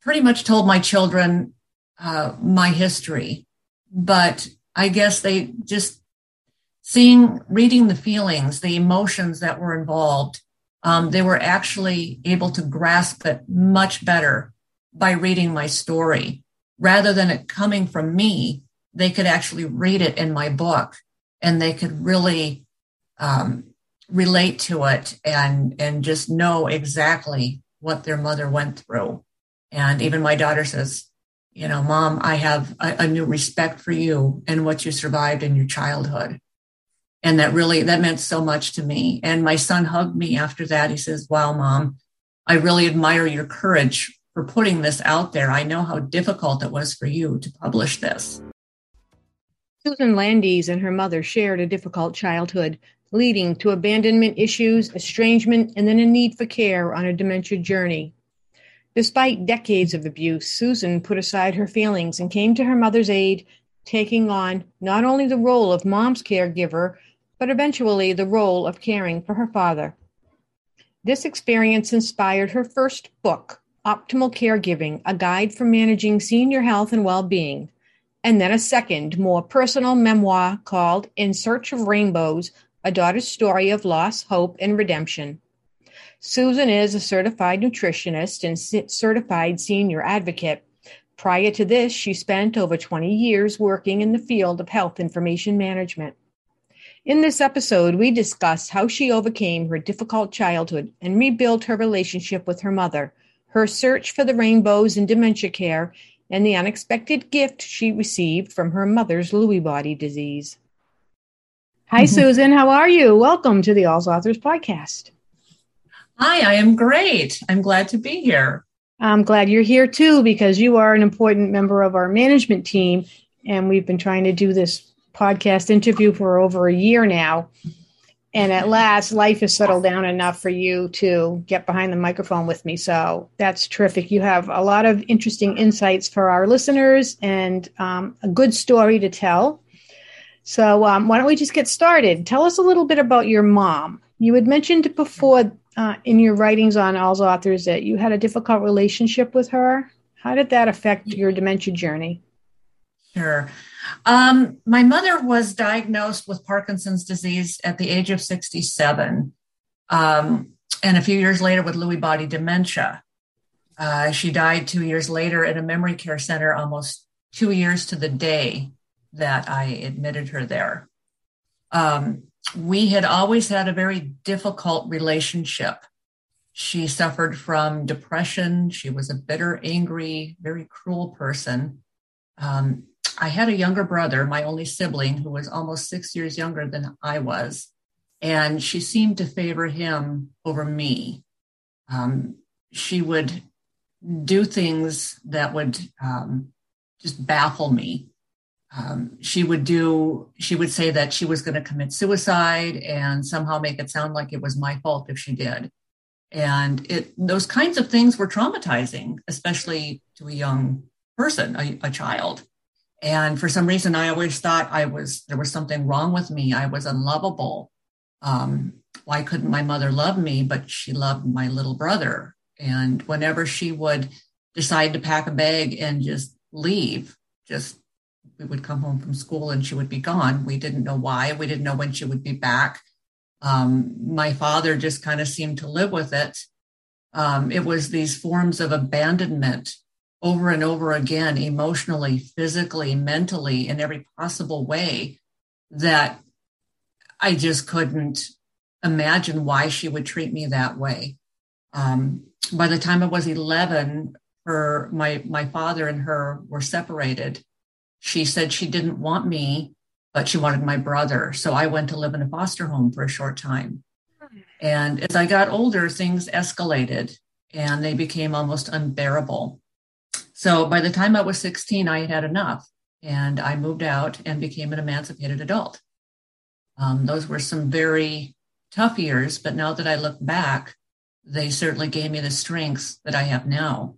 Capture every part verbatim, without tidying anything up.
pretty much told my children uh, my history, but I guess they just seeing, reading the feelings, the emotions that were involved, um, they were actually able to grasp it much better by reading my story. Rather than it coming from me, they could actually read it in my book and they could really um, relate to it and, and just know exactly what their mother went through. And even my daughter says, you know, Mom, I have a, a new respect for you and what you survived in your childhood. And that really, that meant so much to me. And my son hugged me after that. He says, wow, Mom, I really admire your courage for putting this out there. I know how difficult it was for you to publish this. Susan Landis and her mother shared a difficult childhood, leading to abandonment issues, estrangement, and then a need for care on a dementia journey. Despite decades of abuse, Susan put aside her feelings and came to her mother's aid, taking on not only the role of mom's caregiver, but eventually the role of caring for her father. This experience inspired her first book, Optimal Caregiving, a guide for managing senior health and well-being, and then a second, more personal memoir called In Search of Rainbows, a daughter's story of loss, hope, and redemption. Susan is a certified nutritionist and certified senior advocate. Prior to this, she spent over twenty years working in the field of health information management. In this episode, we discuss how she overcame her difficult childhood and rebuilt her relationship with her mother, her search for the rainbows in dementia care, and the unexpected gift she received from her mother's Lewy body disease. Hi, Susan. How are you? Welcome to the All Authors Podcast. Hi, I am great. I'm glad to be here. I'm glad you're here too, because you are an important member of our management team, and we've been trying to do this podcast interview for over a year now. And at last, life has settled down enough for you to get behind the microphone with me. So that's terrific. You have a lot of interesting insights for our listeners and um, a good story to tell. So um, why don't we just get started? Tell us a little bit about your mom. You had mentioned before uh, in your writings on All Authors that you had a difficult relationship with her. How did that affect your dementia journey? Sure. Um, my mother was diagnosed with Parkinson's disease at the age of sixty-seven, um, and a few years later with Lewy body dementia. Uh, she died two years later in a memory care center, almost two years to the day that I admitted her there. Um, we had always had a very difficult relationship. She suffered from depression. She was a bitter, angry, very cruel person. Um, I had a younger brother, my only sibling, who was almost six years younger than I was, and she seemed to favor him over me. Um, she would do things that would um, just baffle me. Um, she would do, she would say that she was going to commit suicide and somehow make it sound like it was my fault if she did. And it, those kinds of things were traumatizing, especially to a young person, a, a child. And for some reason, I always thought I was, there was something wrong with me. I was unlovable. Um, why couldn't my mother love me? But she loved my little brother. And whenever she would decide to pack a bag and just leave, just, we would come home from school and she would be gone. We didn't know why. We didn't know when she would be back. Um, my father just kind of seemed to live with it. Um, it was these forms of abandonment over and over again, emotionally, physically, mentally, in every possible way, that I just couldn't imagine why she would treat me that way. Um, by the time I was eleven, her, my, my father and her were separated. She said she didn't want me, but she wanted my brother. So I went to live in a foster home for a short time. And as I got older, things escalated and they became almost unbearable. So by the time I was sixteen, I had had enough, and I moved out and became an emancipated adult. Um, those were some very tough years, but now that I look back, they certainly gave me the strengths that I have now.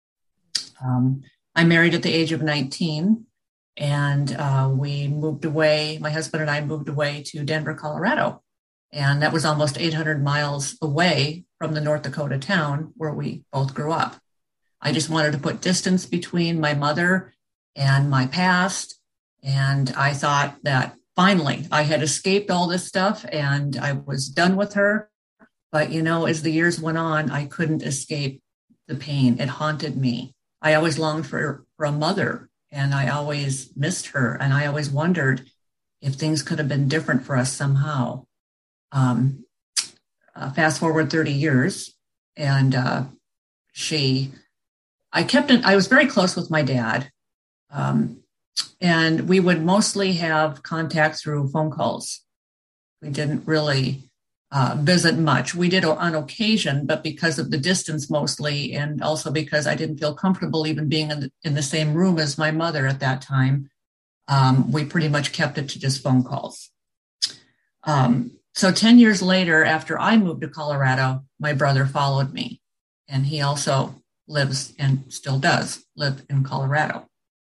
Um, I married at the age of nineteen, and uh, we moved away. My husband and I moved away to Denver, Colorado, and that was almost eight hundred miles away from the North Dakota town where we both grew up. I just wanted to put distance between my mother and my past. And I thought that finally I had escaped all this stuff and I was done with her. But, you know, as the years went on, I couldn't escape the pain. It haunted me. I always longed for, for a mother, and I always missed her. And I always wondered if things could have been different for us somehow. Um, uh, fast forward thirty years, and uh, she, I kept it, I was very close with my dad. Um, and we would mostly have contact through phone calls. We didn't really uh, visit much. We did on occasion, but because of the distance mostly, and also because I didn't feel comfortable even being in the, in the same room as my mother at that time, um, we pretty much kept it to just phone calls. Um, so ten years later, after I moved to Colorado, my brother followed me, and he also lives and still does live in Colorado.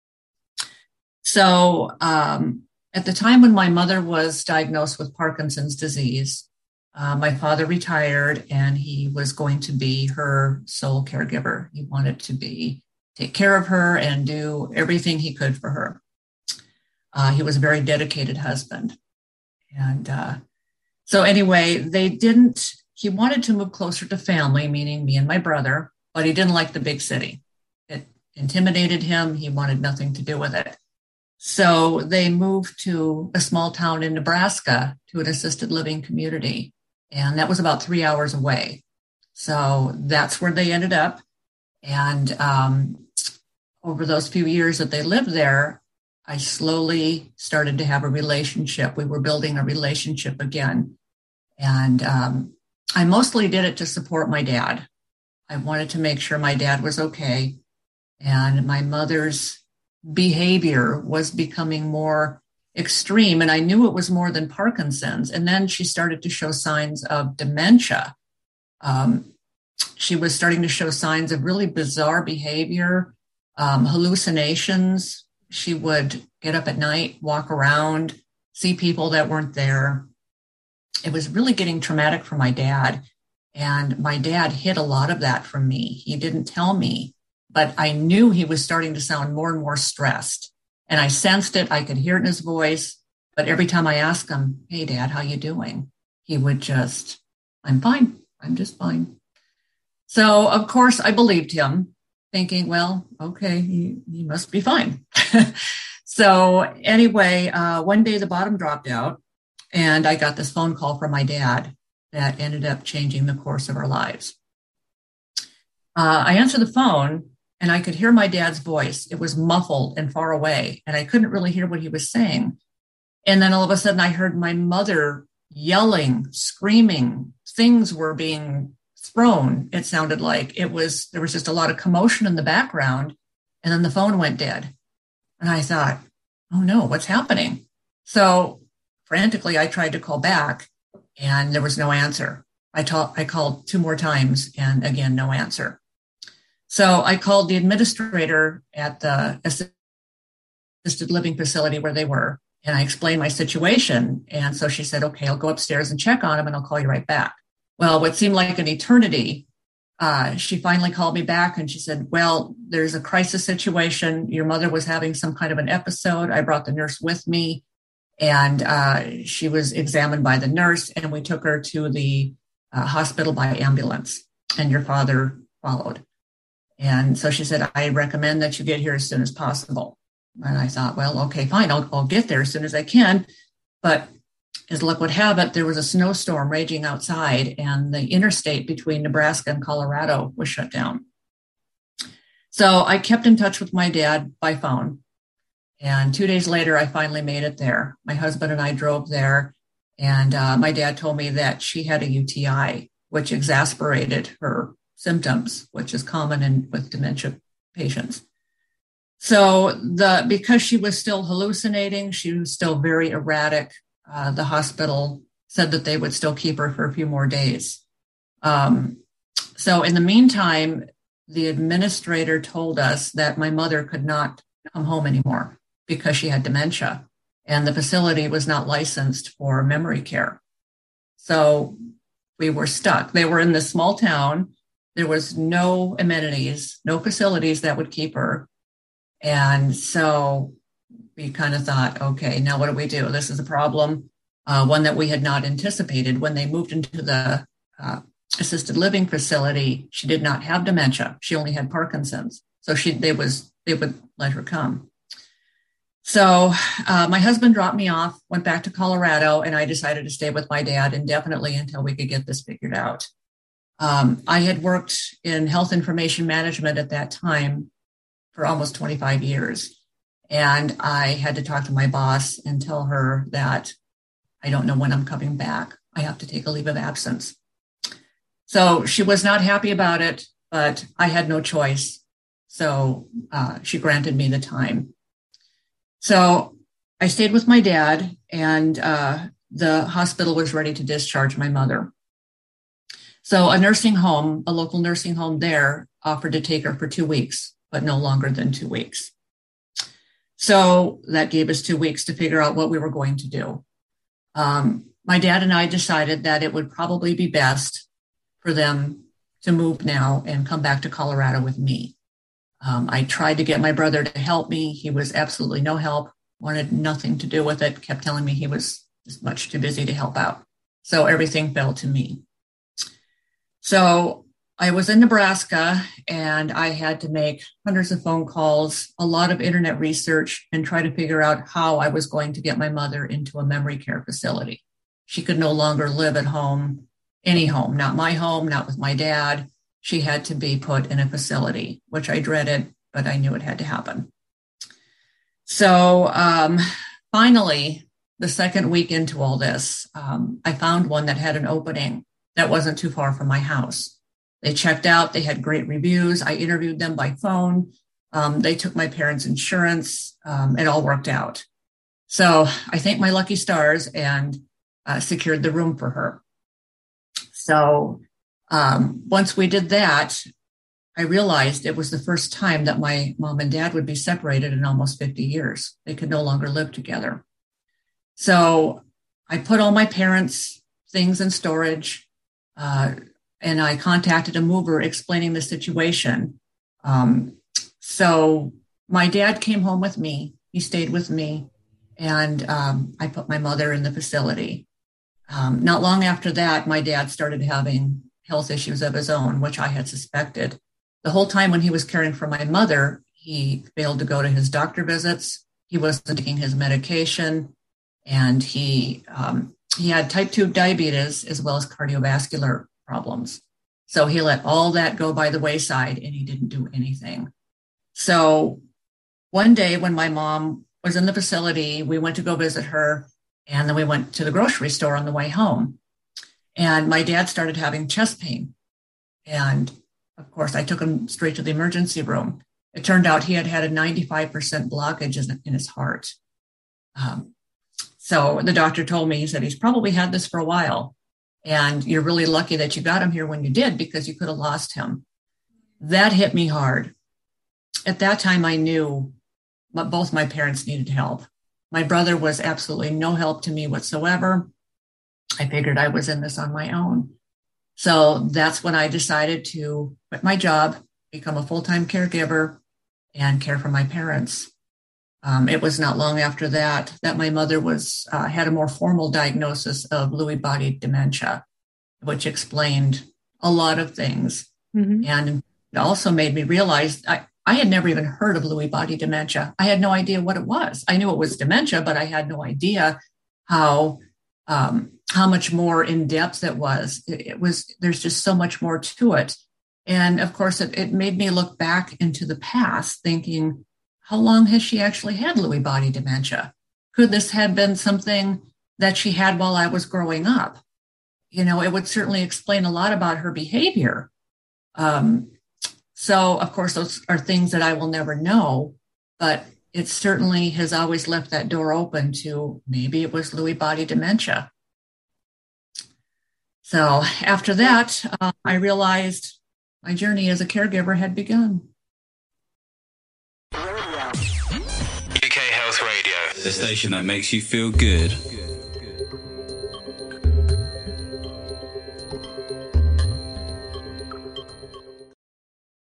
So um, at the time when my mother was diagnosed with Parkinson's disease, uh, my father retired, and he was going to be her sole caregiver. He wanted to be take care of her and do everything he could for her. Uh, he was a very dedicated husband. And uh, so anyway, they didn't, he wanted to move closer to family, meaning me and my brother, but he didn't like the big city. It intimidated him. He wanted nothing to do with it. So they moved to a small town in Nebraska to an assisted living community. And that was about three hours away. So that's where they ended up. And um, over those few years that they lived there, I slowly started to have a relationship. We were building a relationship again. And um, I mostly did it to support my dad. I wanted to make sure my dad was okay. And my mother's behavior was becoming more extreme. And I knew it was more than Parkinson's. And then she started to show signs of dementia. Um, she was starting to show signs of really bizarre behavior, um, hallucinations. She would get up at night, walk around, see people that weren't there. It was really getting traumatic for my dad. And my dad hid a lot of that from me. He didn't tell me, but I knew he was starting to sound more and more stressed. And I sensed it. I could hear it in his voice. But every time I asked him, "Hey, Dad, how you doing?" he would just, "I'm fine. I'm just fine." So, of course, I believed him, thinking, well, okay, he, he must be fine. So anyway, uh, one day the bottom dropped out, and I got this phone call from my dad that ended up changing the course of our lives. Uh, I answered the phone, and I could hear my dad's voice. It was muffled and far away, and I couldn't really hear what he was saying. And then all of a sudden, I heard my mother yelling, screaming. Things were being thrown. It sounded like it was, there was just a lot of commotion in the background. And then the phone went dead. And I thought, oh no, what's happening? So frantically, I tried to call back, and there was no answer. I, ta- I called two more times, and again, no answer. So I called the administrator at the assisted living facility where they were, and I explained my situation. And so she said, okay, I'll go upstairs and check on him, and I'll call you right back. Well, what seemed like an eternity, uh, she finally called me back, and she said, well, there's a crisis situation. Your mother was having some kind of an episode. I brought the nurse with me, and uh, she was examined by the nurse, and we took her to the uh, hospital by ambulance, and your father followed. And so she said, I recommend that you get here as soon as possible. And I thought, well, okay, fine. I'll, I'll get there as soon as I can. But as luck would have it, there was a snowstorm raging outside, and the interstate between Nebraska and Colorado was shut down. So I kept in touch with my dad by phone. And two days later, I finally made it there. My husband and I drove there. And uh, my dad told me that she had a U T I, which exasperated her symptoms, which is common in with dementia patients. So the because she was still hallucinating, she was still very erratic. Uh, the hospital said that they would still keep her for a few more days. Um, so in the meantime, the administrator told us that my mother could not come home anymore because she had dementia, and the facility was not licensed for memory care. So we were stuck. They were in this small town. there was no amenities, no facilities that would keep her. And so we kind of thought, okay, now what do we do? This is a problem, uh, one that we had not anticipated. When they moved into the uh, assisted living facility, she did not have dementia. She only had Parkinson's. So she, they was, they would let her come. So uh, my husband dropped me off, went back to Colorado, and I decided to stay with my dad indefinitely until we could get this figured out. Um, I had worked in health information management at that time for almost twenty-five years. And I had to talk to my boss and tell her that I don't know when I'm coming back. I have to take a leave of absence. So she was not happy about it, but I had no choice. So uh, she granted me the time. So I stayed with my dad, and uh, the hospital was ready to discharge my mother. So a nursing home, a local nursing home there, offered to take her for two weeks, but no longer than two weeks. So that gave us two weeks to figure out what we were going to do. Um, my dad and I decided that it would probably be best for them to move now and come back to Colorado with me. Um, I tried to get my brother to help me. He was absolutely no help, wanted nothing to do with it, kept telling me he was just much too busy to help out. So everything fell to me. So I was in Nebraska, and I had to make hundreds of phone calls, a lot of internet research, and try to figure out how I was going to get my mother into a memory care facility. She could no longer live at home, any home, not my home, not with my dad. She had to be put in a facility, which I dreaded, but I knew it had to happen. So um, finally, the second week into all this, um, I found one that had an opening that wasn't too far from my house. They checked out. They had great reviews. I interviewed them by phone. Um, they took my parents' insurance. Um, it all worked out. So I thanked my lucky stars and uh, secured the room for her. So um, once we did that, I realized it was the first time that my mom and dad would be separated in almost fifty years. They could no longer live together. So I put all my parents' things in storage, uh, and I contacted a mover explaining the situation. Um, so my dad came home with me. He stayed with me, and um, I put my mother in the facility. Um, not long after that, my dad started having health issues of his own, which I had suspected. The whole time when he was caring for my mother, he failed to go to his doctor visits. He wasn't taking his medication, and he um, he had type two diabetes as well as cardiovascular problems. So he let all that go by the wayside, and he didn't do anything. So one day when my mom was in the facility, we went to go visit her, and then we went to the grocery store on the way home. And my dad started having chest pain. And of course, I took him straight to the emergency room. It turned out he had had a ninety-five percent blockage in his heart. Um, so the doctor told me, he said, he's probably had this for a while. And you're really lucky that you got him here when you did, because you could have lost him. That hit me hard. At that time, I knew both my parents needed help. My brother was absolutely no help to me whatsoever. I figured I was in this on my own. So that's when I decided to quit my job, become a full-time caregiver, and care for my parents. Um, it was not long after that that my mother was uh, had a more formal diagnosis of Lewy body dementia, which explained a lot of things. Mm-hmm. And it also made me realize I, I had never even heard of Lewy body dementia. I had no idea what it was. I knew it was dementia, but I had no idea how um, how much more in depth it was. It, it was there's just so much more to it. And of course, it, it made me look back into the past, thinking, how long has she actually had Lewy body dementia? Could this have been something that she had while I was growing up? You know, it would certainly explain a lot about her behavior. Um, so, of course, those are things that I will never know, but it certainly has always left that door open to maybe it was Lewy body dementia. So after that, uh, I realized my journey as a caregiver had begun. U K Health Radio, the station that makes you feel good.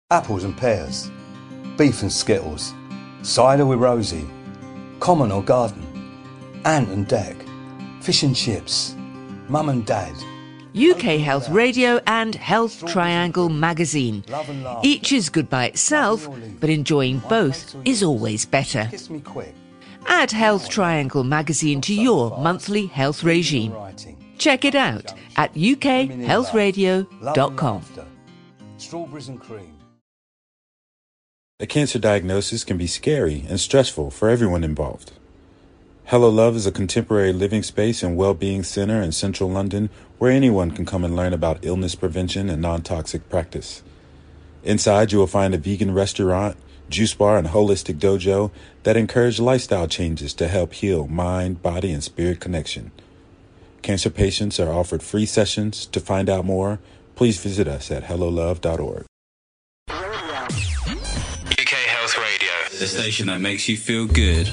apples and pears, beef and skittles, cider with Rosie, common or garden, ant and deck, fish and chips, mum and dad. U K Health Radio and Health Triangle magazine. Each is good by itself, but enjoying both is always better. Kiss me quick. Add Health Triangle magazine to your monthly health regime. Check it out at u k health radio dot com. Strawberries and cream. A cancer diagnosis can be scary and stressful for everyone involved. Hello Love is a contemporary living space and well-being center in central London where anyone can come and learn about illness prevention and non-toxic practice. Inside, you will find a vegan restaurant, juice bar, and holistic dojo that encourage lifestyle changes to help heal mind, body, and spirit connection. Cancer patients are offered free sessions. To find out more, please visit us at hello love dot org. U K Health Radio, the station that makes you feel good.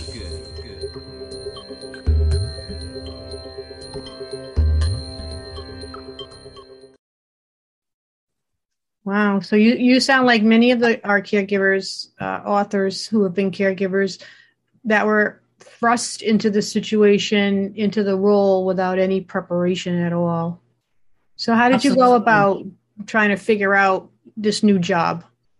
Wow. So you, you sound like many of the our caregivers, uh, authors who have been caregivers that were thrust into the situation, into the role without any preparation at all. So how did Absolutely. you go about trying to figure out this new job?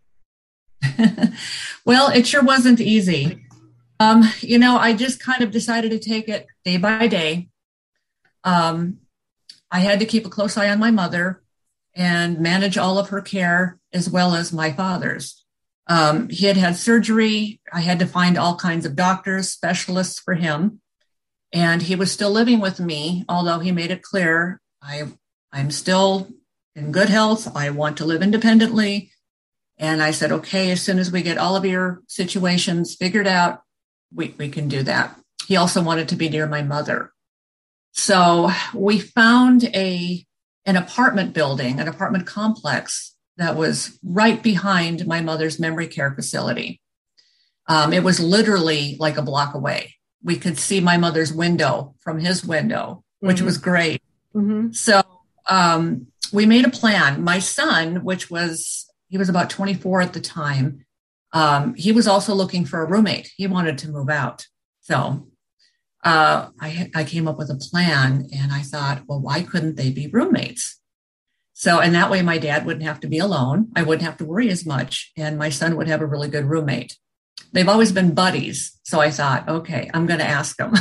Well, it sure wasn't easy. Um, you know, I just kind of decided to take it day by day. Um, I had to keep a close eye on my mother and manage all of her care as well as my father's. Um, he had had surgery. I had to find all kinds of doctors, specialists for him. And he was still living with me, although he made it clear, I, I'm still in good health. I want to live independently. And I said, okay, as soon as we get all of your situations figured out, we, we can do that. He also wanted to be near my mother. So we found a an apartment building, an apartment complex that was right behind my mother's memory care facility. Um, it was literally like a block away. We could see my mother's window from his window, which mm-hmm. was great. Mm-hmm. So um, we made a plan. My son, which was, he was about twenty-four at the time, um, he was also looking for a roommate. He wanted to move out. So Uh, I, I came up with a plan and I thought, well, why couldn't they be roommates? So, and that way my dad wouldn't have to be alone. I wouldn't have to worry as much. And my son would have a really good roommate. They've always been buddies. So I thought, okay, I'm going to ask them.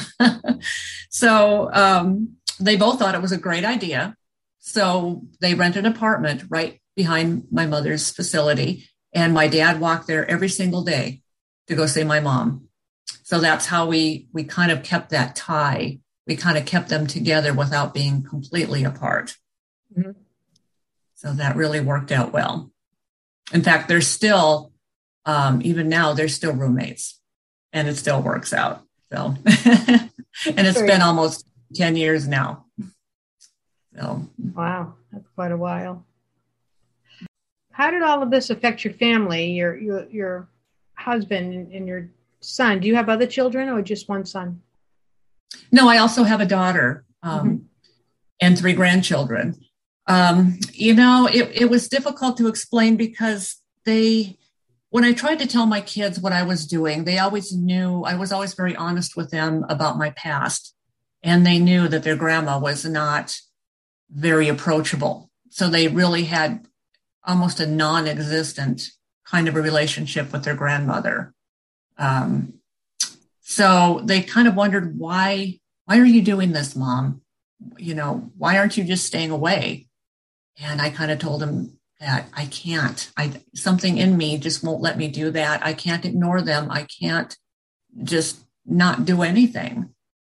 so um, they both thought it was a great idea. So they rented an apartment right behind my mother's facility. And my dad walked there every single day to go see my mom. So that's how we we kind of kept that tie. We kind of kept them together without being completely apart. Mm-hmm. So that really worked out well. In fact, they're still, um, even now, they're still roommates, and it still works out. So, and it's been almost ten years now. So, wow, that's quite a while. How did all of this affect your family, your your your husband and your son? Do you have other children or just one son? No, I also have a daughter um, mm-hmm. and three grandchildren. Um, you know, it, it was difficult to explain because they, when I tried to tell my kids what I was doing, they always knew, I was always very honest with them about my past. And they knew that their grandma was not very approachable. So they really had almost a non-existent kind of a relationship with their grandmother. Um, so they kind of wondered, why, why are you doing this, Mom? You know, why aren't you just staying away? And I kind of told them that I can't, I, something in me just won't let me do that. I can't ignore them. I can't just not do anything.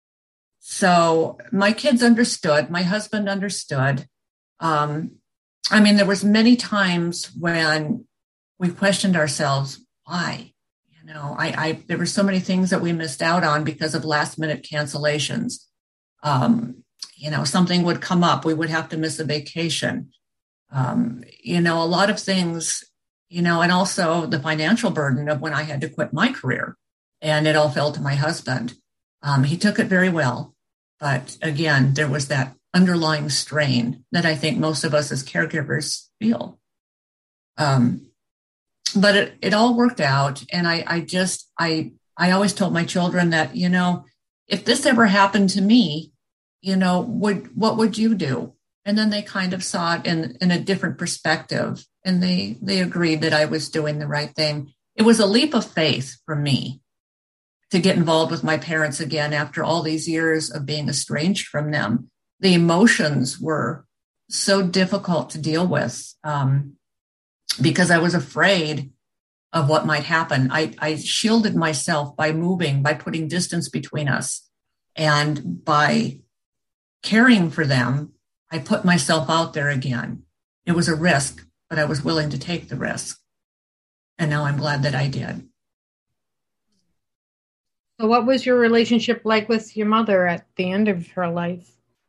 So my kids understood, my husband understood. Um, I mean, there was many times when we questioned ourselves, why? You know, I, I, there were so many things that we missed out on because of last minute cancellations. Um, you know, something would come up. We would have to miss a vacation. Um, you know, a lot of things, you know, and also the financial burden of when I had to quit my career, and it all fell to my husband. Um, he took it very well. But again, there was that underlying strain that I think most of us as caregivers feel. Um, but it, it all worked out. And I, I just, I, I always told my children that, you know, if this ever happened to me, you know, would, what would you do? And then they kind of saw it in, in a different perspective, and they, they agreed that I was doing the right thing. It was a leap of faith for me to get involved with my parents again after all these years of being estranged from them. The emotions were so difficult to deal with um, because I was afraid of what might happen. I, I shielded myself by moving, by putting distance between us, and by caring for them. I put myself out there again. It was a risk, but I was willing to take the risk. And now I'm glad that I did. So what was your relationship like with your mother at the end of her life?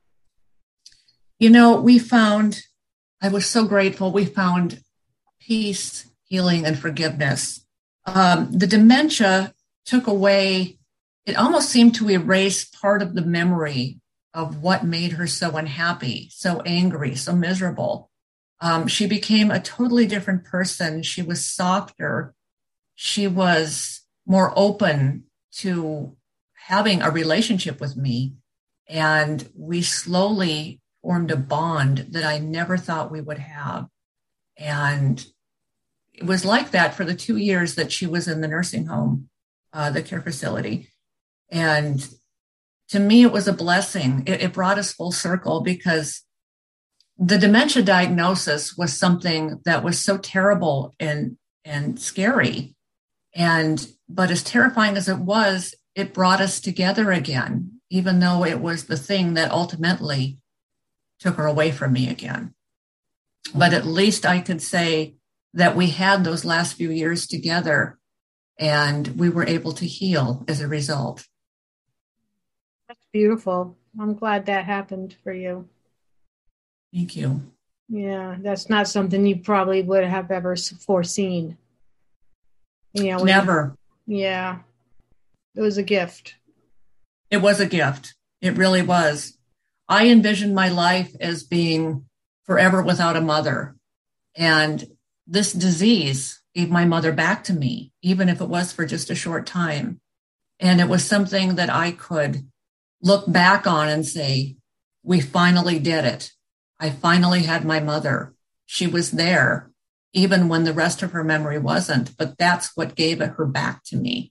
You know, we found, I was so grateful, we found peace, healing, and forgiveness. Um, the dementia took away, it almost seemed to erase part of the memory of what made her so unhappy, so angry, so miserable. Um, she became a totally different person. She was softer. She was more open to having a relationship with me. And we slowly formed a bond that I never thought we would have. And it was like that for the two years that she was in the nursing home, uh, the care facility. And to me, it was a blessing. It, it brought us full circle because the dementia diagnosis was something that was so terrible and, and scary. And, but as terrifying as it was, it brought us together again, even though it was the thing that ultimately took her away from me again. But at least I could say that we had those last few years together and we were able to heal as a result. That's beautiful. I'm glad that happened for you. Thank you. Yeah, that's not something you probably would have ever foreseen. You know, never. You, yeah, it was a gift. It was a gift. It really was. I envisioned my life as being forever without a mother. And this disease gave my mother back to me, even if it was for just a short time. And it was something that I could look back on and say, we finally did it. I finally had my mother. She was there, even when the rest of her memory wasn't, but that's what gave it her back to me.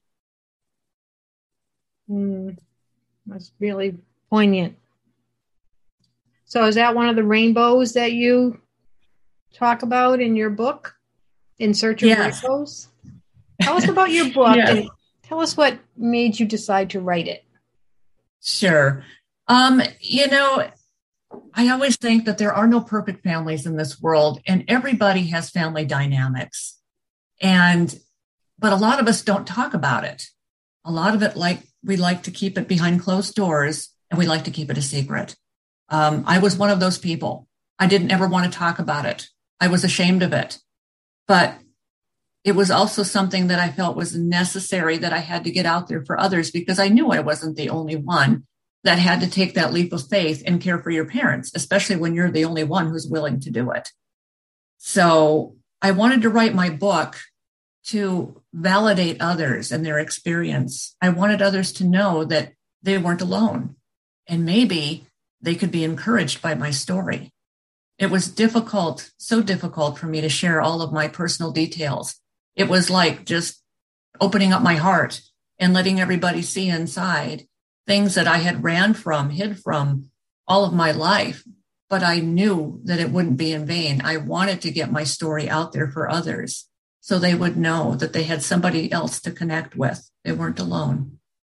Mm, that's really poignant. So is that one of the rainbows that you talk about in your book, In Search of Yes. Rainbows? Tell us about your book Yes. and tell us what made you decide to write it. Sure. Um, you know, I always think that there are no perfect families in this world, and everybody has family dynamics. And, but a lot of us don't talk about it. A lot of it, like, we like to keep it behind closed doors, and we like to keep it a secret. Um, I was one of those people. I didn't ever want to talk about it. I was ashamed of it. But it was also something that I felt was necessary, that I had to get out there for others, because I knew I wasn't the only one that had to take that leap of faith and care for your parents, especially when you're the only one who's willing to do it. So I wanted to write my book to validate others and their experience. I wanted others to know that they weren't alone, and maybe they could be encouraged by my story. It was difficult, so difficult for me to share all of my personal details. It was like just opening up my heart and letting everybody see inside things that I had ran from, hid from all of my life. But I knew that it wouldn't be in vain. I wanted to get my story out there for others so they would know that they had somebody else to connect with. They weren't alone.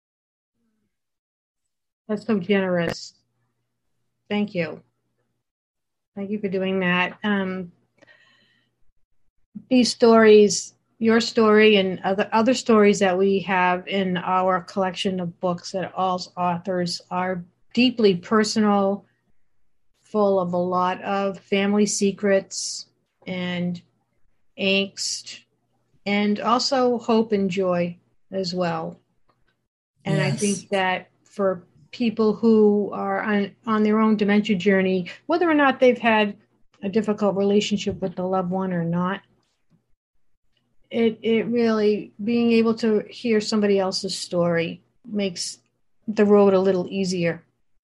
That's so generous. Thank you. Thank you for doing that. Um, these stories, your story and other other stories that we have in our collection of books that all authors are deeply personal, full of a lot of family secrets and angst, and also hope and joy as well. And yes. I think that for people who are on, on their own dementia journey, whether or not they've had a difficult relationship with the loved one or not, it it really, being able to hear somebody else's story makes the road a little easier.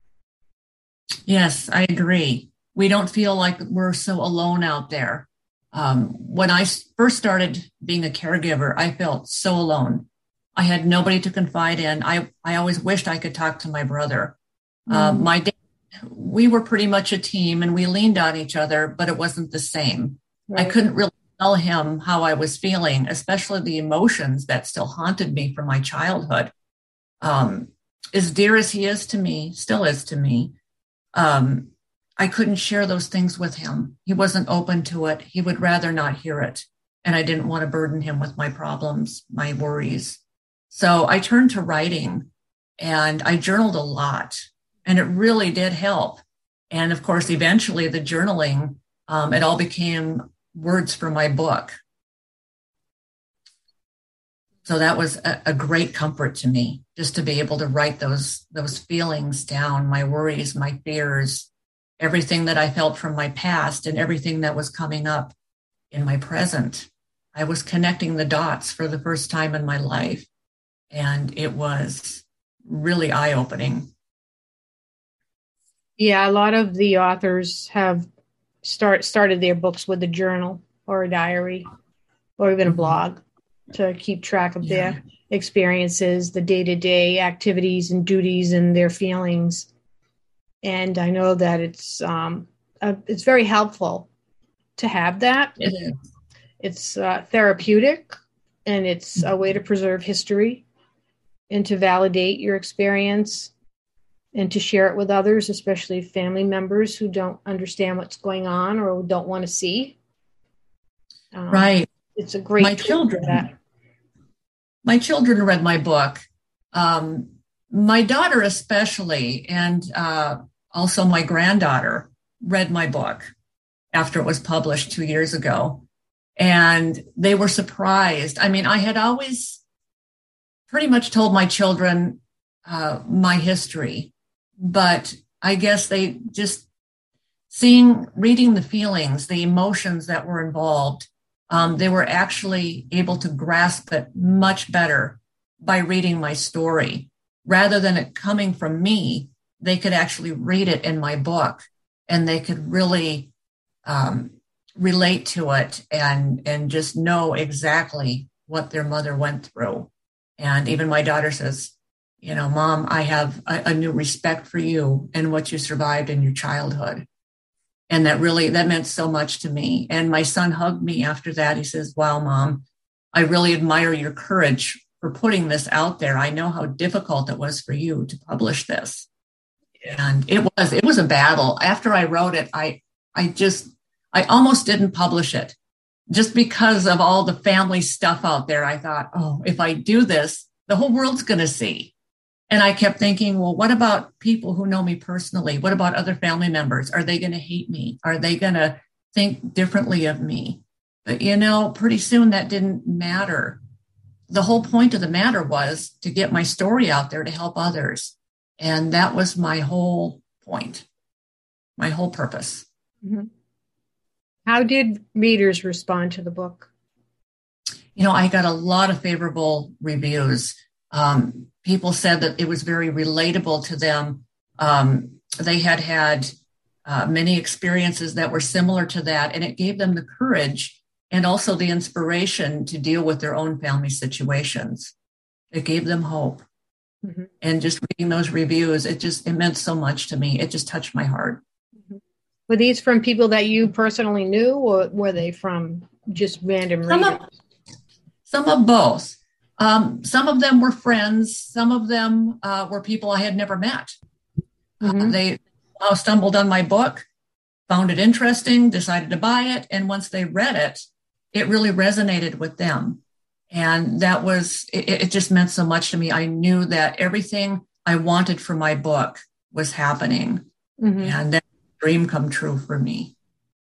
Yes, I agree. We don't feel like we're so alone out there. Um, when I first started being a caregiver, I felt so alone. I had nobody to confide in. I, I always wished I could talk to my brother. Mm. Uh, my dad, we were pretty much a team and we leaned on each other, but it wasn't the same. Right. I couldn't really tell him how I was feeling, especially the emotions that still haunted me from my childhood. Um, as dear as he is to me, still is to me, um, I couldn't share those things with him. He wasn't open to it. He would rather not hear it. And I didn't want to burden him with my problems, my worries. So I turned to writing and I journaled a lot, and it really did help. And of course, eventually the journaling, um, it all became words for my book. So that was a, a great comfort to me, just to be able to write those, those feelings down, my worries, my fears, everything that I felt from my past and everything that was coming up in my present. I was connecting the dots for the first time in my life, and it was really eye-opening. Yeah, a lot of the authors have start started their books with a journal or a diary or even a blog to keep track of yeah. their experiences, the day-to-day activities and duties and their feelings. And I know that it's um, uh, it's very helpful to have that. It is. It's uh, therapeutic, and it's a way to preserve history and to validate your experience and to share it with others, especially family members who don't understand what's going on or don't want to see. Um, right. It's a great my children. For that. My children read my book. Um, my daughter especially, and uh, also my granddaughter read my book after it was published two years ago. And they were surprised. I mean, I had always pretty much told my children uh, my history, but I guess they just seeing, reading the feelings, the emotions that were involved, um, they were actually able to grasp it much better by reading my story. Rather than it coming from me, they could actually read it in my book, and they could really um, relate to it and, and just know exactly what their mother went through. And even my daughter says, you know, Mom, I have a, a new respect for you and what you survived in your childhood. And that really, that meant so much to me. And my son hugged me after that. He says, wow, Mom, I really admire your courage for putting this out there. I know how difficult it was for you to publish this. And it was, it was a battle. After I wrote it, I, I just, I almost didn't publish it just because of all the family stuff out there. I thought, oh, if I do this, the whole world's going to see. And I kept thinking, well, what about people who know me personally? What about other family members? Are they going to hate me? Are they going to think differently of me? But, you know, pretty soon that didn't matter. The whole point of the matter was to get my story out there to help others. And that was my whole point, my whole purpose. Mm-hmm. How did readers respond to the book? You know, I got a lot of favorable reviews. Um, people said that it was very relatable to them. Um, they had had uh, many experiences that were similar to that, and it gave them the courage and also the inspiration to deal with their own family situations. It gave them hope. Mm-hmm. And just reading those reviews, it just, it meant so much to me. It just touched my heart. Mm-hmm. Were these from people that you personally knew, or were they from just random some readers? Of, some of both. Um, some of them were friends. Some of them uh, were people I had never met. Mm-hmm. Uh, they uh, stumbled on my book, found it interesting, decided to buy it. And once they read it, it really resonated with them. And that was, it, it just meant so much to me. I knew that everything I wanted for my book was happening. Mm-hmm. And that dream come true for me.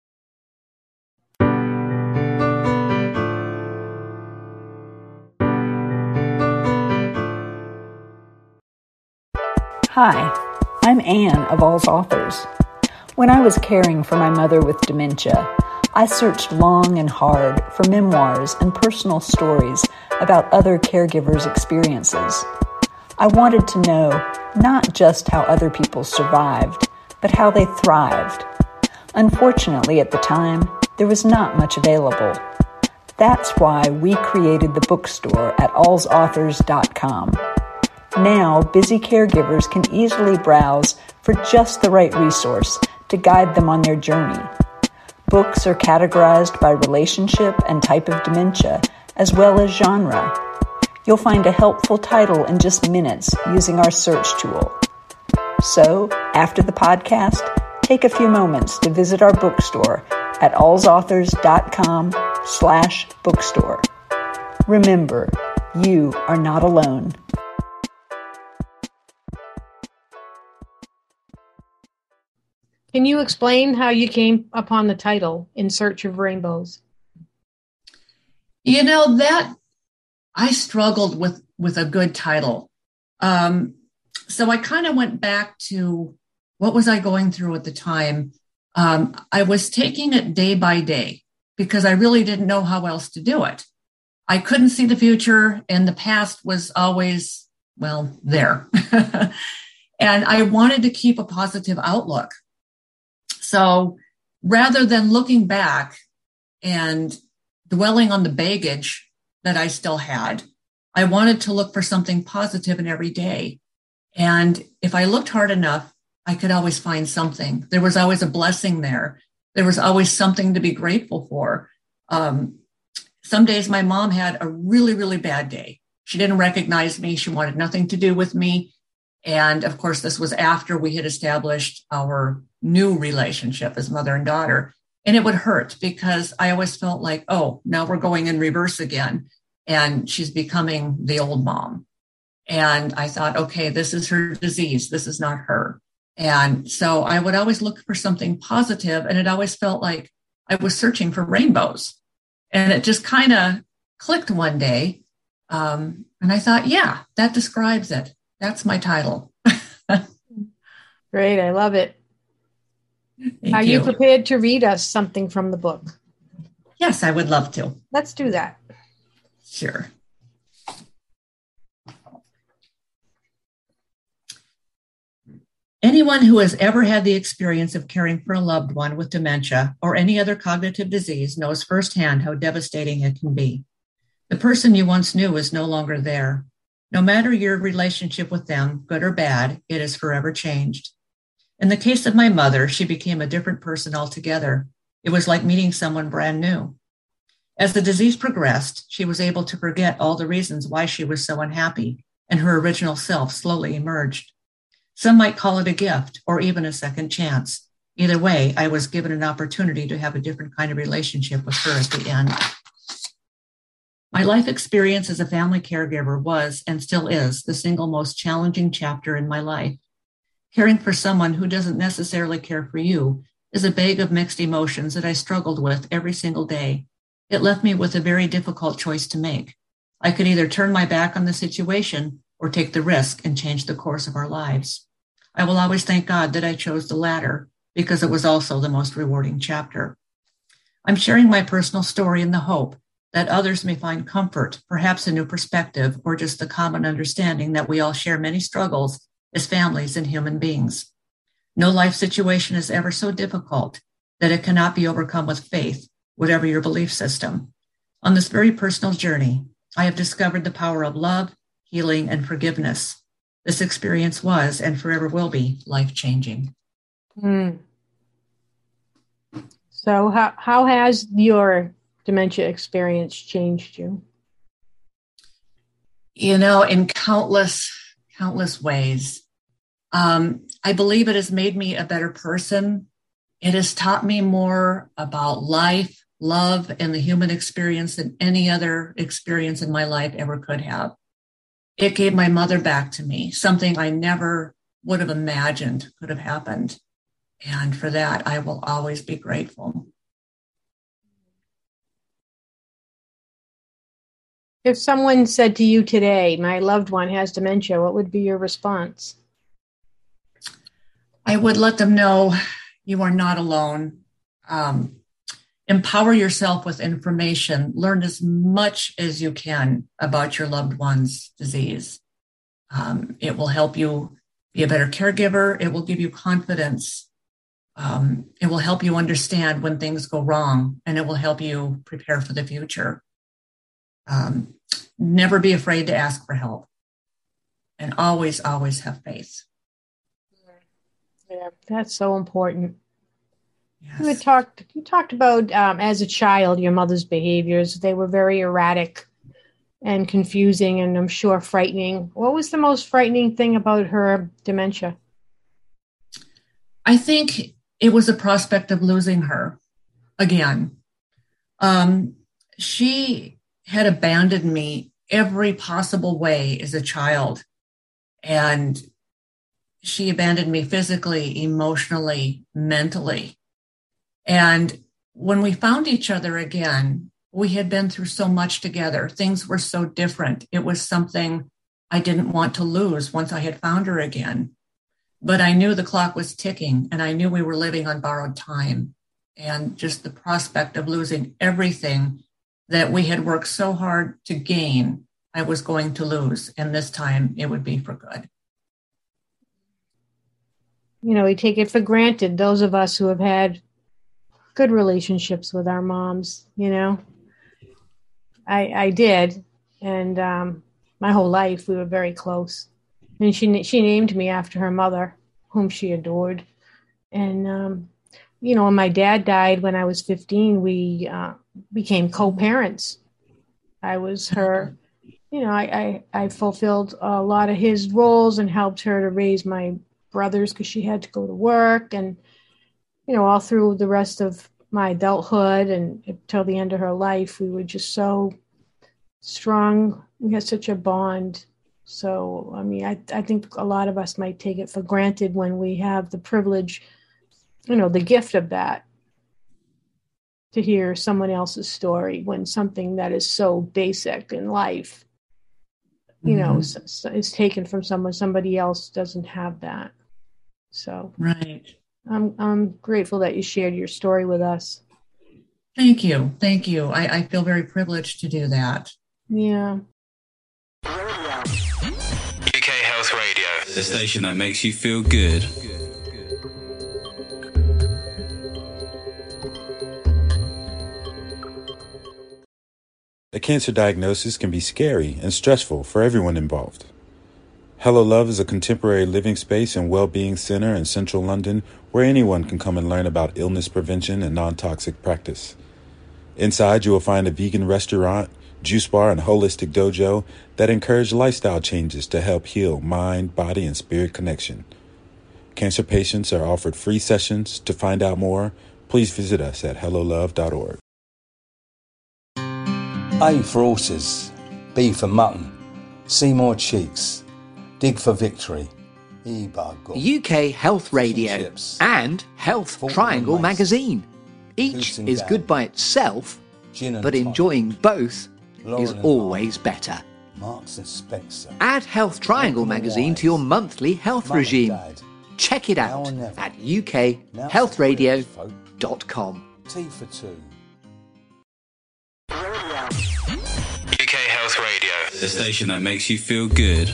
Hi, I'm Anne of All's Authors. When I was caring for my mother with dementia, I searched long and hard for memoirs and personal stories about other caregivers' experiences. I wanted to know not just how other people survived, but how they thrived. Unfortunately, at the time, there was not much available. That's why we created the bookstore at alls authors dot com. Now, busy caregivers can easily browse for just the right resource to guide them on their journey. Books are categorized by relationship and type of dementia, as well as genre. You'll find a helpful title in just minutes using our search tool. So, after the podcast, take a few moments to visit our bookstore at alls authors dot com slash bookstore. Remember, you are not alone. Can you explain how you came upon the title, In Search of Rainbows? You know, that I struggled with, with a good title. Um, so I kind of went back to what was I going through at the time. Um, I was taking it day by day because I really didn't know how else to do it. I couldn't see the future, and the past was always, well, there. And I wanted to keep a positive outlook. So rather than looking back and dwelling on the baggage that I still had, I wanted to look for something positive in every day. And if I looked hard enough, I could always find something. There was always a blessing there. There was always something to be grateful for. Um, some days my mom had a really, really bad day. She didn't recognize me. She wanted nothing to do with me. And of course, this was after we had established our new relationship as mother and daughter. And it would hurt because I always felt like, oh, now we're going in reverse again. And she's becoming the old mom. And I thought, okay, this is her disease. This is not her. And so I would always look for something positive, and it always felt like I was searching for rainbows. And it just kind of clicked one day. Um, and I thought, yeah, that describes it. That's my title. Great. I love it. Thank Are you. you prepared to read us something from the book? Yes, I would love to. Let's do that. Sure. Anyone who has ever had the experience of caring for a loved one with dementia or any other cognitive disease knows firsthand how devastating it can be. The person you once knew is no longer there. No matter your relationship with them, good or bad, it is forever changed. In the case of my mother, she became a different person altogether. It was like meeting someone brand new. As the disease progressed, she was able to forget all the reasons why she was so unhappy, and her original self slowly emerged. Some might call it a gift or even a second chance. Either way, I was given an opportunity to have a different kind of relationship with her at the end. My life experience as a family caregiver was, and still is, the single most challenging chapter in my life. Caring for someone who doesn't necessarily care for you is a bag of mixed emotions that I struggled with every single day. It left me with a very difficult choice to make. I could either turn my back on the situation or take the risk and change the course of our lives. I will always thank God that I chose the latter because it was also the most rewarding chapter. I'm sharing my personal story in the hope that others may find comfort, perhaps a new perspective, or just the common understanding that we all share many struggles as families and human beings. No life situation is ever so difficult that it cannot be overcome with faith, whatever your belief system. On this very personal journey, I have discovered the power of love, healing, and forgiveness. This experience was and forever will be life-changing. Mm. So how, how has your dementia experience changed you? You know, in countless, countless ways. Um, I believe it has made me a better person. It has taught me more about life, love, and the human experience than any other experience in my life ever could have. It gave my mother back to me, something I never would have imagined could have happened. And for that, I will always be grateful. If someone said to you today, my loved one has dementia, what would be your response? I would let them know you are not alone. Um, empower yourself with information. Learn as much as you can about your loved one's disease. Um, it will help you be a better caregiver. It will give you confidence. Um, it will help you understand when things go wrong, and it will help you prepare for the future. Um, never be afraid to ask for help, and always, always have faith. Yeah, that's so important. Yes. You had talked. You talked about um, as a child, your mother's behaviors. They were very erratic and confusing, and I'm sure frightening. What was the most frightening thing about her dementia? I think it was the prospect of losing her again. Um, she had abandoned me every possible way as a child. And she abandoned me physically, emotionally, mentally. And when we found each other again, we had been through so much together. Things were so different. It was something I didn't want to lose once I had found her again. But I knew the clock was ticking, and I knew we were living on borrowed time. And just the prospect of losing everything that we had worked so hard to gain, I was going to lose. And this time it would be for good. You know, we take it for granted, those of us who have had good relationships with our moms, you know. I, I did. And um, my whole life we were very close. And she she named me after her mother, whom she adored. And, um, you know, when my dad died when I was fifteen, we uh, became co-parents. I was her, you know, I, I, I fulfilled a lot of his roles and helped her to raise my brothers because she had to go to work. And, you know, all through the rest of my adulthood and until the end of her life, we were just so strong. We had such a bond. So, I mean, I, I think a lot of us might take it for granted when we have the privilege, you know, the gift of that, to hear someone else's story when something that is so basic in life, you mm-hmm. know, is, is taken from someone, somebody else doesn't have that. So, right. I'm, I'm grateful that you shared your story with us. Thank you. Thank you. I, I feel very privileged to do that. Yeah. U K Health Radio, the station that makes you feel good. A cancer diagnosis can be scary and stressful for everyone involved. Hello Love is a contemporary living space and well-being center in central London where anyone can come and learn about illness prevention and non-toxic practice. Inside, you will find a vegan restaurant, juice bar, and holistic dojo that encourage lifestyle changes to help heal mind, body, and spirit connection. Cancer patients are offered free sessions. To find out more, please visit us at hello love dot org. A for horses, B for mutton, Seymour Cheeks, dig for victory, E by God. U K Health Radio and Health Triangle magazine. Each is good by itself, but enjoying both is always better. Marks and Spencer. Add Health Triangle magazine to your monthly health regime. Check it out at u k health radio dot com. T for two. U K Health Radio, the station that makes you feel good.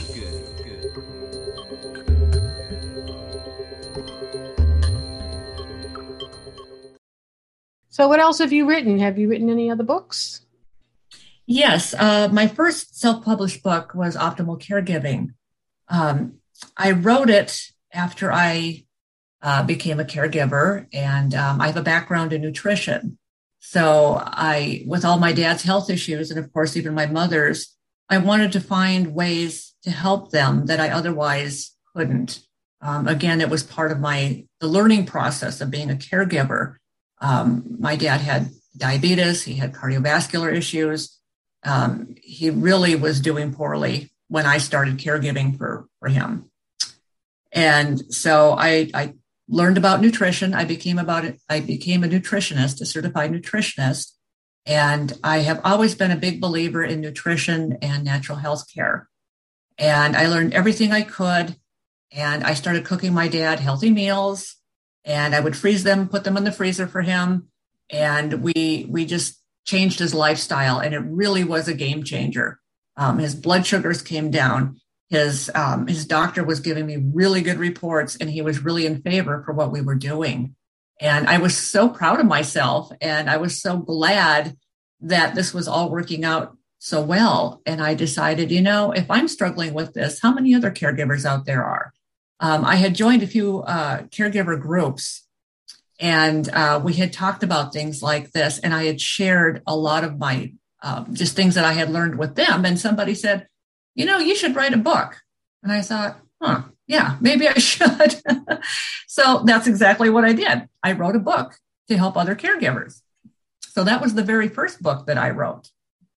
So what else have you written? Have you written any other books? Yes. Uh, my first self-published book was Optimal Caregiving. Um, I wrote it after I uh, became a caregiver, and um, I have a background in nutrition. So I, with all my dad's health issues, and of course, even my mother's, I wanted to find ways to help them that I otherwise couldn't. Um, again, it was part of my, the learning process of being a caregiver. Um, my dad had diabetes, he had cardiovascular issues. Um, he really was doing poorly when I started caregiving for, for him. And so I, I learned about nutrition. I became about it. I became a nutritionist, a certified nutritionist. And I have always been a big believer in nutrition and natural health care. And I learned everything I could. And I started cooking my dad healthy meals. And I would freeze them, put them in the freezer for him. And we we just changed his lifestyle, and it really was a game changer. Um, his blood sugars came down. His um, his doctor was giving me really good reports, and he was really in favor for what we were doing. And I was so proud of myself, and I was so glad that this was all working out so well. And I decided, you know, if I'm struggling with this, how many other caregivers out there are? Um, I had joined a few uh, caregiver groups, and uh, we had talked about things like this, and I had shared a lot of my um, just things that I had learned with them. And somebody said, you know, you should write a book. And I thought, huh, yeah, maybe I should. So that's exactly what I did. I wrote a book to help other caregivers. So that was the very first book that I wrote.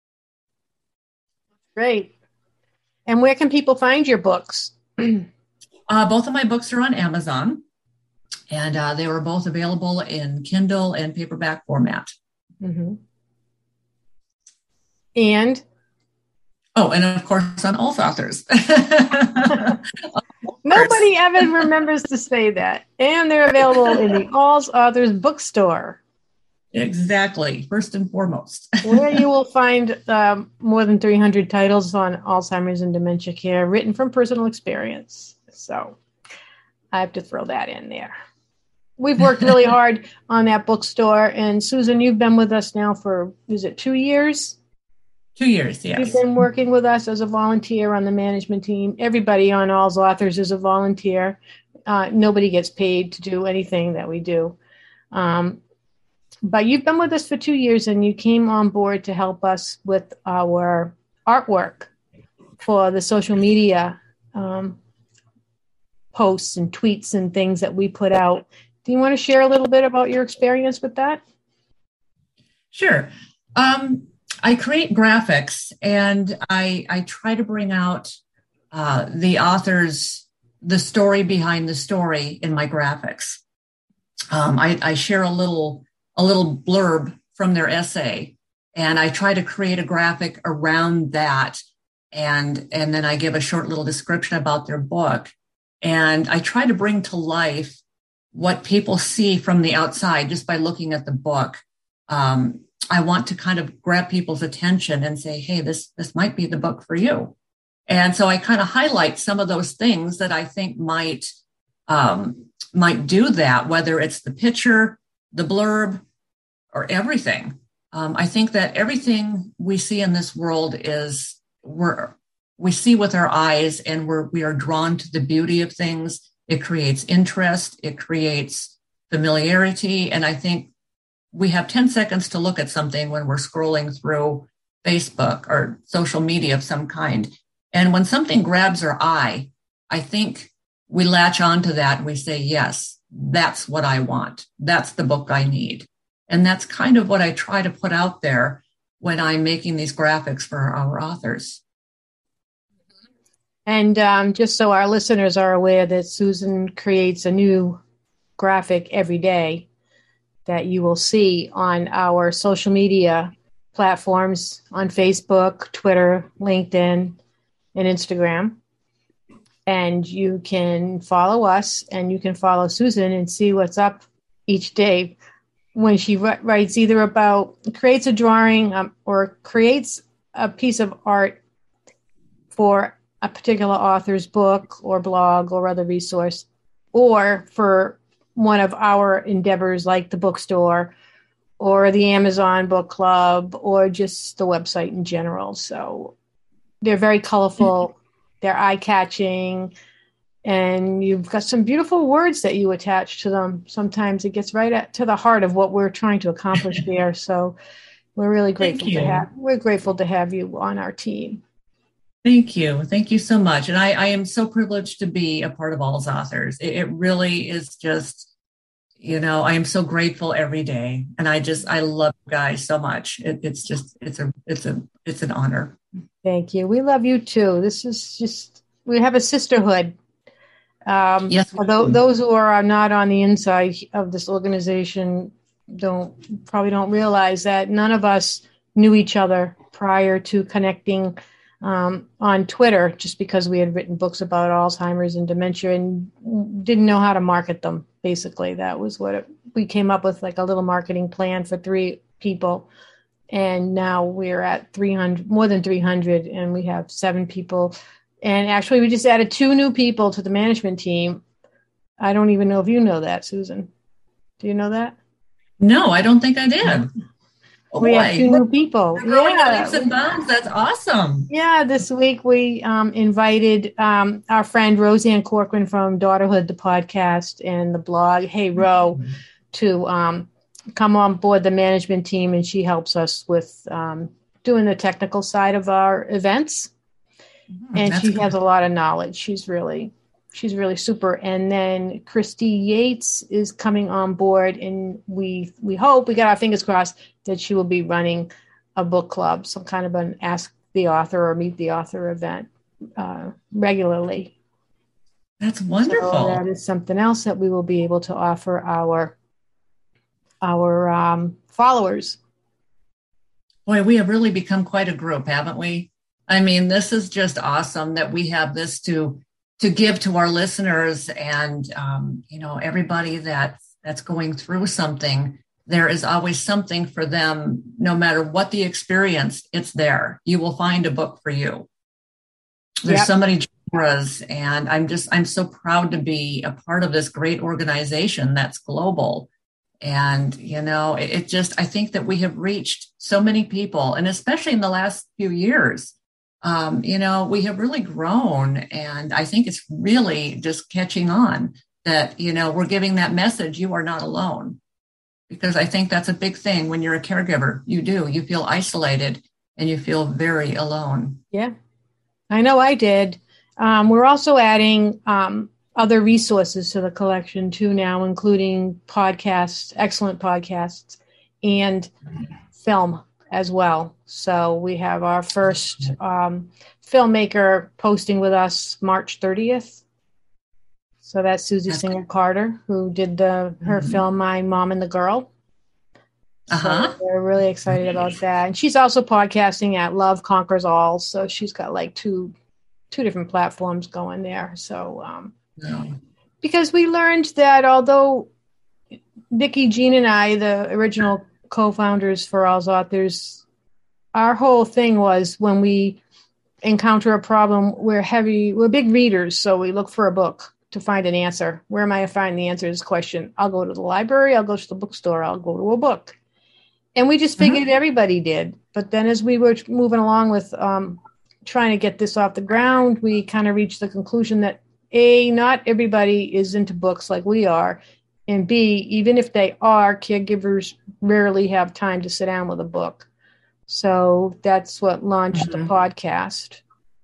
Great. And where can people find your books? uh, both of my books are on Amazon, and uh, they were both available in Kindle and paperback format. Mm-hmm. And? Oh, and of course on All's Authors. Nobody ever remembers to say that. And they're available in the All's Authors bookstore. Exactly. First and foremost. Where you will find um, more than three hundred titles on Alzheimer's and dementia care written from personal experience. So I have to throw that in there. We've worked really hard on that bookstore. And Susan, you've been with us now for, is it two years? Two years, yes. You've been working with us as a volunteer on the management team. Everybody on All's Authors is a volunteer. Uh, nobody gets paid to do anything that we do. Um, but you've been with us for two years, and you came on board to help us with our artwork for the social media um, posts and tweets and things that we put out. Do you want to share a little bit about your experience with that? Sure. Um, I create graphics, and I, I try to bring out uh, the authors, the story behind the story in my graphics. Um, I, I share a little a little blurb from their essay, and I try to create a graphic around that, and and then I give a short little description about their book, and I try to bring to life what people see from the outside just by looking at the book. Um, I want to kind of grab people's attention and say, hey, this, this might be the book for you. And so I kind of highlight some of those things that I think might, um, might do that, whether it's the picture, the blurb, or everything. Um, I think that everything we see in this world is we're, we see with our eyes, and we're, we are drawn to the beauty of things. It creates interest. It creates familiarity. And I think we have ten seconds to look at something when we're scrolling through Facebook or social media of some kind. And when something grabs our eye, I think we latch onto that and we say, yes, that's what I want. That's the book I need. And that's kind of what I try to put out there when I'm making these graphics for our authors. And um, just so our listeners are aware that Susan creates a new graphic every day that you will see on our social media platforms on Facebook, Twitter, LinkedIn, and Instagram. And you can follow us, and you can follow Susan and see what's up each day when she writes either about, creates a drawing um, or creates a piece of art for a particular author's book or blog or other resource, or for one of our endeavors like the bookstore or the Amazon book club or just the website in general. So they're very colorful, they're eye-catching, and you've got some beautiful words that you attach to them. Sometimes it gets right at, to the heart of what we're trying to accomplish there. So we're really grateful to have we're grateful to have you on our team. Thank you. Thank you so much. And I, I am so privileged to be a part of All's Authors. It, it really is just, you know, I am so grateful every day. And I just, I love you guys so much. It, it's just, it's a, it's a, it's an honor. Thank you. We love you too. This is just, we have a sisterhood. Um, yes. Although those who are not on the inside of this organization don't, probably don't realize that none of us knew each other prior to connecting Um, on Twitter, just because we had written books about Alzheimer's and dementia and didn't know how to market them. Basically, that was what it we came up with like a little marketing plan for three people. And now we're at three hundred, more than three hundred, and we have seven people. And actually, we just added two new people to the management team. I don't even know if you know that, Susan. Do you know that? No, I don't think I did. Oh, we boy. have two new people. We're yeah. leaps and bounds. That's awesome. Yeah, this week we um, invited um, our friend Roseanne Corcoran from Daughterhood, the podcast, and the blog, Hey Ro, mm-hmm. to um, come on board the management team, and she helps us with um, doing the technical side of our events. Mm-hmm. And That's she good. has a lot of knowledge. She's really, she's really super. And then Christy Yates is coming on board, and we we hope, we got our fingers crossed, that she will be running a book club, some kind of an Ask the Author or Meet the Author event uh, regularly. That's wonderful. So that is something else that we will be able to offer our our um, followers. Boy, we have really become quite a group, haven't we? I mean, this is just awesome that we have this to to give to our listeners, and um, you know, everybody that that's going through something. There is always something for them, no matter what the experience. It's there. You will find a book for you. There's yep. so many genres, and I'm just I'm so proud to be a part of this great organization that's global. And, you know, it, it just, I think that we have reached so many people, and especially in the last few years, um, you know, we have really grown. And I think it's really just catching on that, you know, we're giving that message, you are not alone. Because I think that's a big thing when you're a caregiver. You do, you feel isolated and you feel very alone. Yeah, I know I did. Um, we're also adding um, other resources to the collection too now, including podcasts, excellent podcasts, and film as well. So we have our first um, filmmaker posting with us March thirtieth. So that's Susie that's Singer Carter, who did the her mm-hmm. film My Mom and the Girl. Uh-huh. So we're really excited about that. And she's also podcasting at Love Conquers All. So she's got like two two different platforms going there. So um yeah. Because we learned that although Vicki, Jean, and I, the original co-founders for All's Authors, our whole thing was when we encounter a problem, we're heavy, we're big readers, so we look for a book to find an answer. Where am I finding the answer to this question? I'll go to the library, I'll go to the bookstore, I'll go to a book. And we just figured mm-hmm. everybody did. But then as we were moving along with um, trying to get this off the ground, we kind of reached the conclusion that A, not everybody is into books like we are. And B, even if they are, caregivers rarely have time to sit down with a book. So that's what launched mm-hmm. the podcast.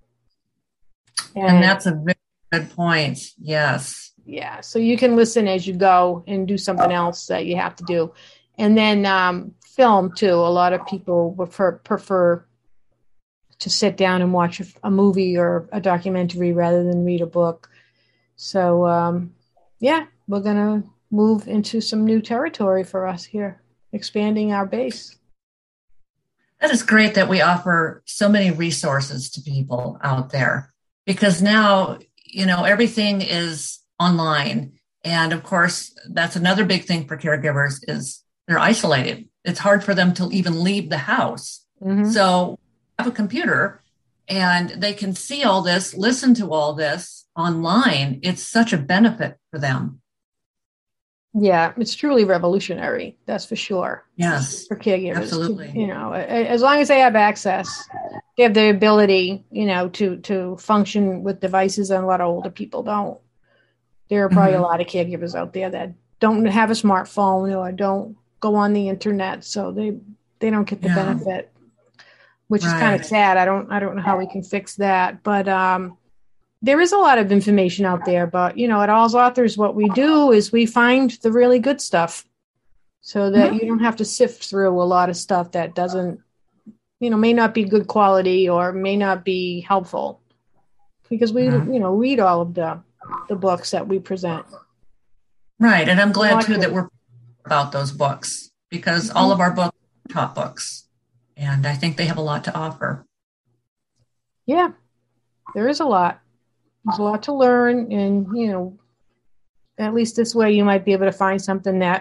And, and that's a very good point. Yes. Yeah. So you can listen as you go and do something else that you have to do. And then um, film, too. A lot of people prefer, prefer to sit down and watch a, a movie or a documentary rather than read a book. So, um, yeah, we're going to move into some new territory for us here, expanding our base. That is great that we offer so many resources to people out there, because now, you know, everything is online. And of course, that's another big thing for caregivers is they're isolated. It's hard for them to even leave the house. Mm-hmm. So have a computer and they can see all this, listen to all this online. It's such a benefit for them. Yeah, it's truly revolutionary. That's for sure. Yes, for caregivers. Absolutely. To, you know, as long as they have access, they have the ability, you know, to to function with devices, and a lot of older people don't. There are probably mm-hmm. a lot of caregivers out there that don't have a smartphone or don't go on the internet, so they they don't get the yeah. benefit, which right. is kind of sad. I don't I don't know how we can fix that, but um. There is a lot of information out there, but, you know, at All's Authors, what we do is we find the really good stuff so that mm-hmm. you don't have to sift through a lot of stuff that doesn't, you know, may not be good quality or may not be helpful, because we, mm-hmm. you know, read all of the, the books that we present. Right. And I'm glad, too, that we're about those books, because mm-hmm. all of our books are top books, and I think they have a lot to offer. Yeah, there is a lot. There's a lot to learn, and, you know, at least this way you might be able to find something that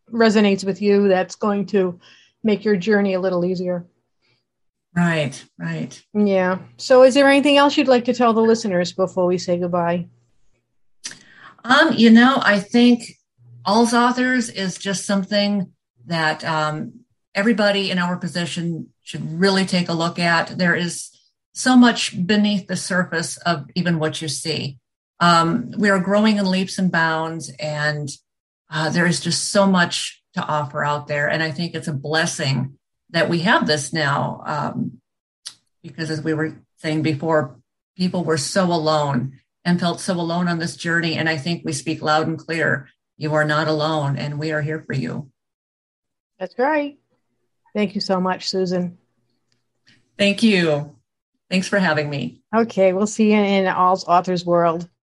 resonates with you that's going to make your journey a little easier. Right, right. Yeah. So is there anything else you'd like to tell the listeners before we say goodbye? Um, you know, I think All's Authors is just something that um, everybody in our position should really take a look at. There is so much beneath the surface of even what you see. Um, we are growing in leaps and bounds, and uh, there is just so much to offer out there. And I think it's a blessing that we have this now, um, because as we were saying before, people were so alone and felt so alone on this journey. And I think we speak loud and clear. You are not alone, and we are here for you. That's right. Thank you so much, Susan. Thank you. Thanks for having me. Okay, we'll see you in All's Authors World.